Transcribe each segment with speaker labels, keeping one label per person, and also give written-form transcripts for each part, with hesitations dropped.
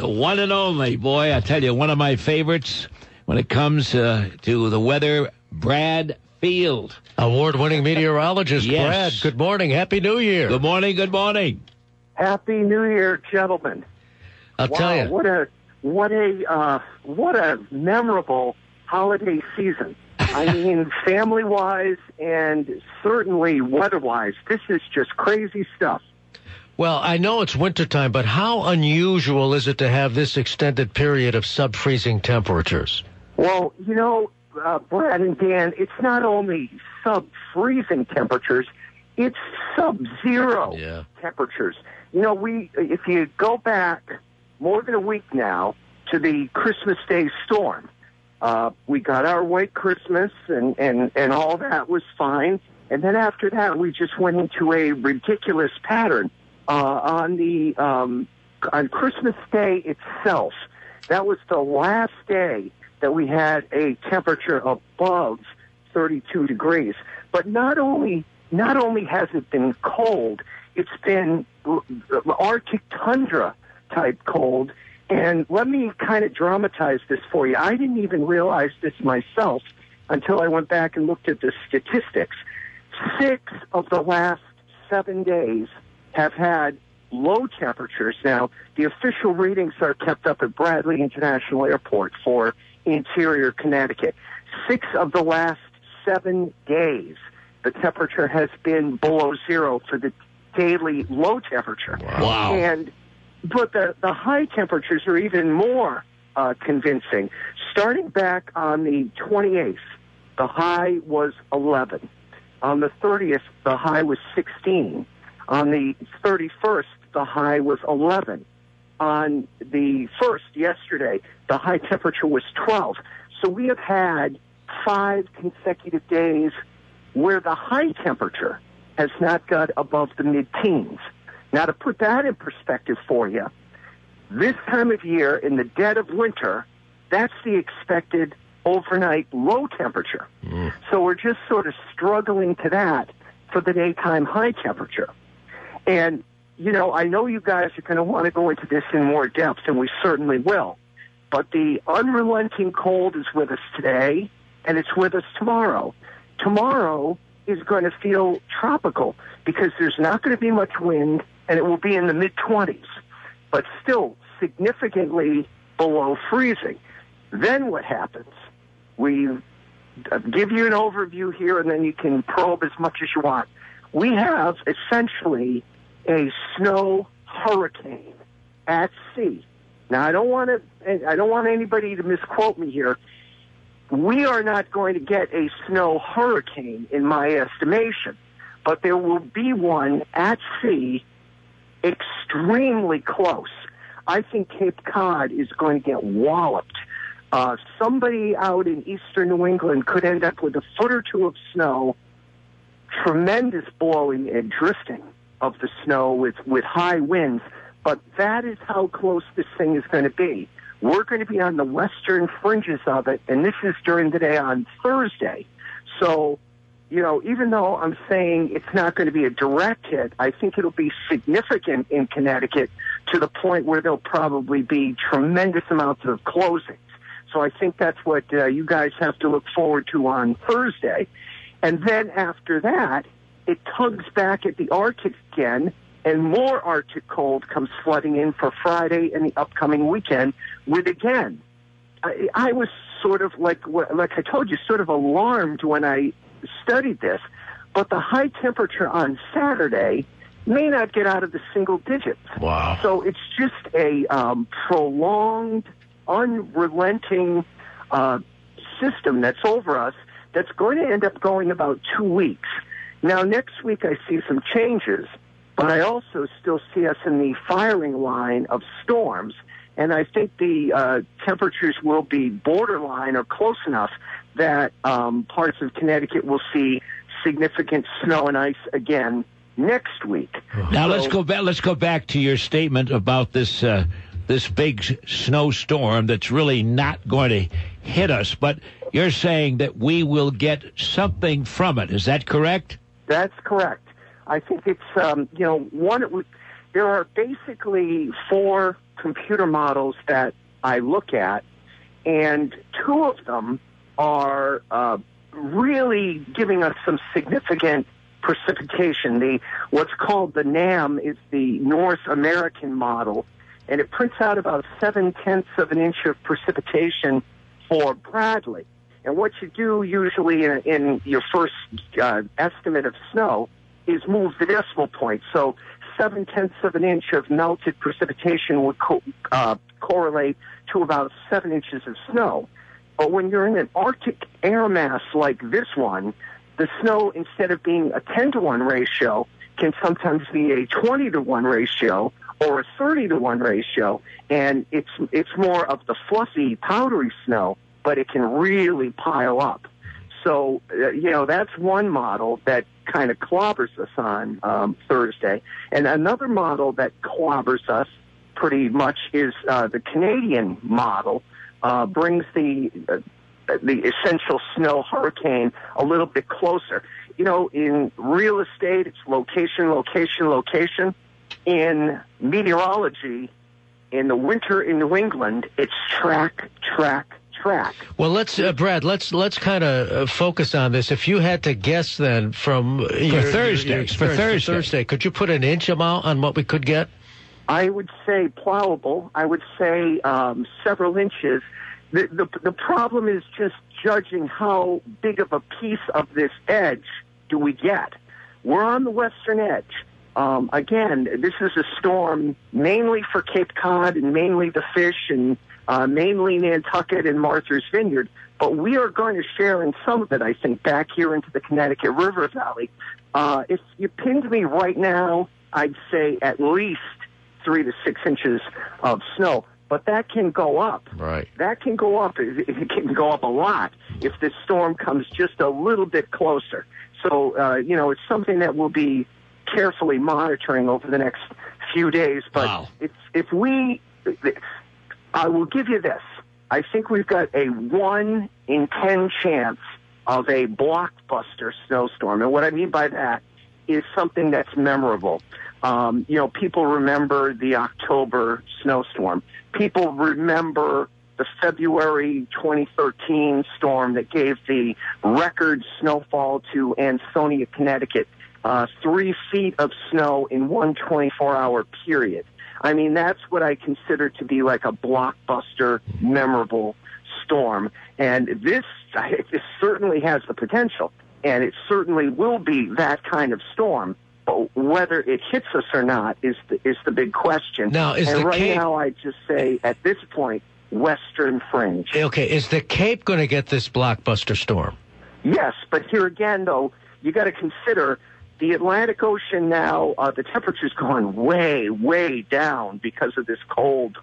Speaker 1: The one and only, boy, I tell you, one of my favorites when it comes to the weather, Brad Field.
Speaker 2: Award-winning meteorologist,
Speaker 1: Yes.
Speaker 2: Brad. Good morning. Happy New Year.
Speaker 1: Good morning, good morning.
Speaker 3: Happy New Year, gentlemen.
Speaker 2: I'll tell you.
Speaker 3: What a memorable holiday season. I mean, family-wise and certainly weather-wise, this is just crazy stuff.
Speaker 2: Well, I know it's wintertime, but how unusual is it to have this extended period of sub-freezing temperatures?
Speaker 3: Well, you know, Brad and Dan, it's not only sub-freezing temperatures, it's sub-zero temperatures. You know, if you go back more than a week now to the Christmas Day storm, we got our white Christmas and all that was fine. And then after that, we just went into a ridiculous pattern. On Christmas Day itself, that was the last day that we had a temperature above 32 degrees. But not only has it been cold, it's been Arctic tundra type cold. And let me kind of dramatize this for you. I didn't even realize this myself until I went back and looked at the statistics. 6 of the last 7 days have had low temperatures. Now, the official readings are kept up at Bradley International Airport for interior Connecticut. 6 of the last 7 days, the temperature has been below zero for the daily low temperature.
Speaker 1: Wow.
Speaker 3: But the high temperatures are even more convincing. Starting back on the 28th, the high was 11. On the 30th, the high was 16. On the 31st, the high was 11. On the 1st, yesterday, the high temperature was 12. So we have had 5 consecutive days where the high temperature has not got above the mid-teens. Now, to put that in perspective for you, this time of year, in the dead of winter, that's the expected overnight low temperature. So we're just sort of struggling to that for the daytime high temperature. And, you know, I know you guys are going to want to go into this in more depth, and we certainly will. But the unrelenting cold is with us today, and it's with us tomorrow. Tomorrow is going to feel tropical because there's not going to be much wind, and it will be in the mid-20s, but still significantly below freezing. Then what happens? We give you an overview here, and then you can probe as much as you want. We have essentially a snow hurricane at sea. Now, I don't want anybody to misquote me here. We are not going to get a snow hurricane, in my estimation, but there will be one at sea extremely close. I think Cape Cod is going to get walloped. Somebody out in eastern New England could end up with a foot or two of snow, tremendous blowing and drifting of the snow with high winds. But that is how close this thing is going to be. We're going to be on the western fringes of it, and this is during the day on Thursday. So, you know, even though I'm saying it's not going to be a direct hit, I think it'll be significant in Connecticut to the point where there'll probably be tremendous amounts of closings. So I think that's what you guys have to look forward to on Thursday. And then after that, it tugs back at the Arctic again, and more Arctic cold comes flooding in for Friday and the upcoming weekend with, again, I was sort of, like I told you, sort of alarmed when I studied this, but the high temperature on Saturday may not get out of the single digits.
Speaker 2: Wow.
Speaker 3: So it's just a prolonged, unrelenting system that's over us that's going to end up going about 2 weeks. Now, next week I see some changes, but I also still see us in the firing line of storms, and I think the temperatures will be borderline or close enough that parts of Connecticut will see significant snow and ice again next week.
Speaker 1: Now let's go back to your statement about this this big snowstorm that's really not going to hit us, but you're saying that we will get something from it. Is that correct?
Speaker 3: That's correct. I think it's there are basically 4 computer models that I look at, and two of them are really giving us some significant precipitation. What's called the NAM is the North American model, and it prints out about 0.7 of an inch of precipitation for Bradley. And what you do usually in your first estimate of snow is move the decimal point. So 0.7 of an inch of melted precipitation would correlate to about 7 inches of snow. But when you're in an Arctic air mass like this one, the snow, instead of being a 10-to-1 ratio, can sometimes be a 20-to-1 ratio or a 30-to-1 ratio, and it's more of the fluffy, powdery snow, but it can really pile up. So, that's one model that kind of clobbers us on Thursday. And another model that clobbers us pretty much is the Canadian model, brings the essential snow hurricane a little bit closer. In real estate, it's location, location, location. In meteorology, in the winter in New England, it's track, track, track.
Speaker 2: Well, let's Brad, let's kind of focus on this. If you had to guess, then from your Thursday, could you put an inch amount on what we could get?
Speaker 3: I would say plowable. I would say several inches. The problem is just judging how big of a piece of this edge do we get. We're on the western edge. Again, this is a storm mainly for Cape Cod and mainly the fish and mainly Nantucket and Martha's Vineyard, but we are going to share in some of it, I think, back here into the Connecticut River Valley. If you pinned me right now, I'd say at least 3 to 6 inches of snow. But that can go up.
Speaker 2: Right.
Speaker 3: That can go up. It can go up a lot if this storm comes just a little bit closer. So, it's something that we'll be carefully monitoring over the next few days. But
Speaker 1: wow.
Speaker 3: I will give you this. I think we've got a 1 in 10 chance of a blockbuster snowstorm. And what I mean by that is something that's memorable. People remember the October snowstorm. People remember the February 2013 storm that gave the record snowfall to Ansonia, Connecticut, 3 feet of snow in one 24-hour period. I mean, that's what I consider to be like a blockbuster, memorable storm. And this certainly has the potential, and it certainly will be that kind of storm. But whether it hits us or not is the big question.
Speaker 2: Now,
Speaker 3: now, I just say at this point, western fringe.
Speaker 2: Okay, is the Cape going to get this blockbuster storm?
Speaker 3: Yes, but here again, though, you got to consider the Atlantic Ocean now. The temperature's gone way, way down because of this cold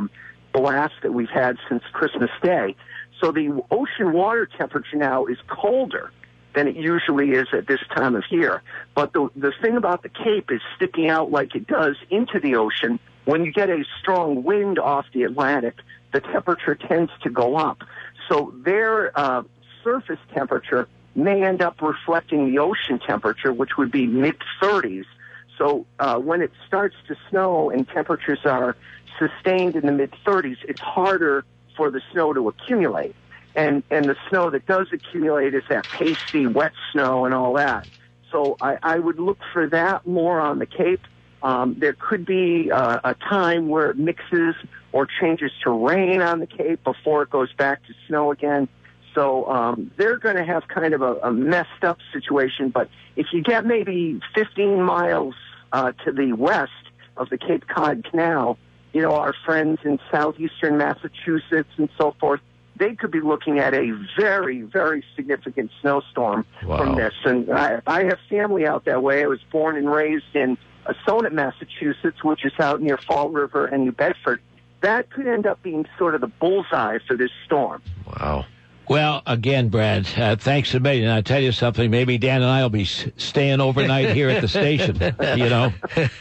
Speaker 3: blast that we've had since Christmas Day. So the ocean water temperature now is colder than it usually is at this time of year. But the thing about the Cape is sticking out like it does into the ocean. When you get a strong wind off the Atlantic, the temperature tends to go up. So their surface temperature may end up reflecting the ocean temperature, which would be mid-30s. So when it starts to snow and temperatures are sustained in the mid-30s, it's harder for the snow to accumulate. And the snow that does accumulate is that pasty, wet snow and all that. So I would look for that more on the Cape. There could be a time where it mixes or changes to rain on the Cape before it goes back to snow again. So they're going to have kind of a messed up situation. But if you get maybe 15 miles to the west of the Cape Cod Canal, our friends in southeastern Massachusetts and so forth, they could be looking at a very, very significant snowstorm from this. And I have family out that way. I was born and raised in Sonnet, Massachusetts, which is out near Fall River and New Bedford. That could end up being sort of the bullseye for this storm.
Speaker 2: Wow.
Speaker 1: Well, again, Brad, thanks a million. I'll tell you something. Maybe Dan and I will be staying overnight here at the station. We've done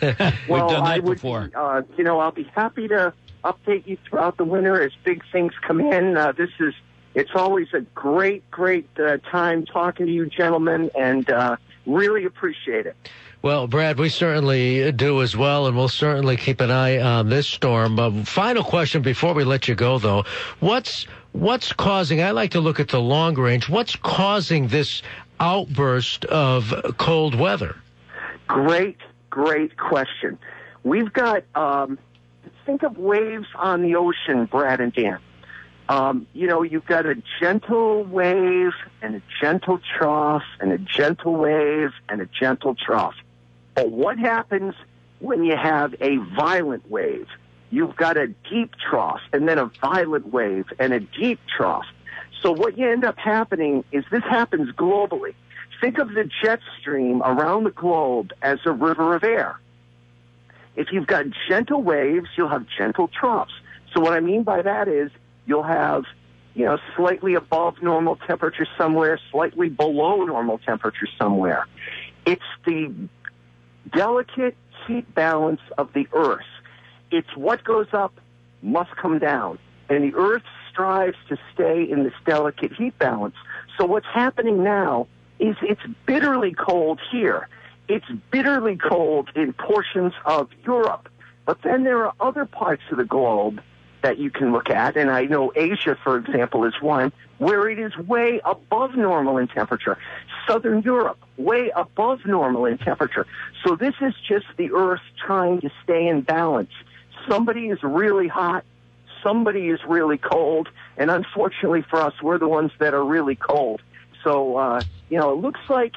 Speaker 1: that before.
Speaker 3: I'll be happy to update you throughout the winter as big things come in. It's always a great time talking to you gentlemen, and really appreciate it.
Speaker 2: Well, Brad, we certainly do as well, and we'll certainly keep an eye on this storm. Final question before we let you go, though. What's causing, I like to look at the long range, what's causing this outburst of cold weather? Great
Speaker 3: question. We've got, think of waves on the ocean, Brad and Dan. You've got a gentle wave and a gentle trough and a gentle wave and a gentle trough. But what happens when you have a violent wave? You've got a deep trough and then a violent wave and a deep trough. So what you end up happening is this happens globally. Think of the jet stream around the globe as a river of air. If you've got gentle waves, you'll have gentle troughs. So what I mean by that is you'll have, slightly above normal temperature somewhere, slightly below normal temperature somewhere. It's the delicate heat balance of the Earth. It's what goes up must come down. And the Earth strives to stay in this delicate heat balance. So what's happening now is it's bitterly cold here. It's bitterly cold in portions of Europe. But then there are other parts of the globe that you can look at, and I know Asia, for example, is one, where it is way above normal in temperature. Southern Europe, way above normal in temperature. So this is just the Earth trying to stay in balance. Somebody is really hot, somebody is really cold, and unfortunately for us, we're the ones that are really cold. So, it looks like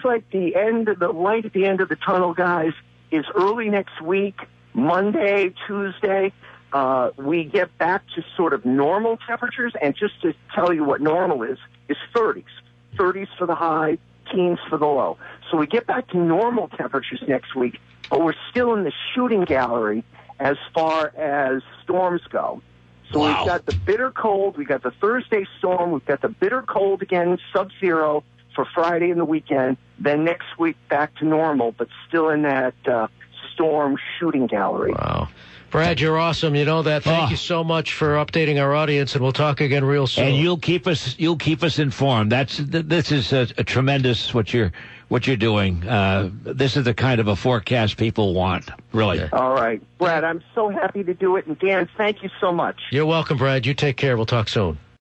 Speaker 3: the light at the end of the tunnel, guys, is early next week, Monday, Tuesday. We get back to sort of normal temperatures, and just to tell you what normal is 30s. 30s for the high, teens for the low. So we get back to normal temperatures next week, but we're still in the shooting gallery as far as storms go. So Wow. We've got the bitter cold, we've got the Thursday storm, we've got the bitter cold again, sub-zero for Friday and the weekend, then next week back to normal, but still in that storm shooting gallery.
Speaker 2: Wow. Brad, you're awesome. You know that. Thank you so much for updating our audience, and we'll talk again real soon.
Speaker 1: And you'll keep us informed. This is a tremendous what you're doing. This is the kind of a forecast people want, really.
Speaker 3: Yeah. All right, Brad, I'm so happy to do it, and Dan, thank you so much.
Speaker 2: You're welcome, Brad. You take care. We'll talk soon.